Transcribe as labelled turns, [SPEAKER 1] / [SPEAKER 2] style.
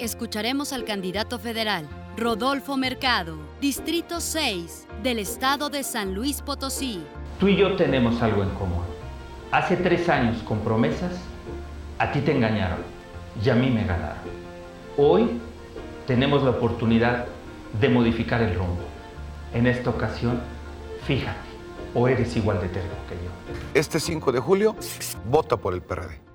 [SPEAKER 1] escucharemos al candidato federal, Rodolfo Mercado, Distrito 6, del estado de San Luis Potosí.
[SPEAKER 2] Tú y yo tenemos algo en común. Hace 3 años, con promesas, a ti te engañaron y a mí me ganaron. Hoy tenemos la oportunidad de modificar el rumbo. En esta ocasión, fíjate, o eres igual de terco que yo.
[SPEAKER 3] Este 5 de julio, vota por el PRD.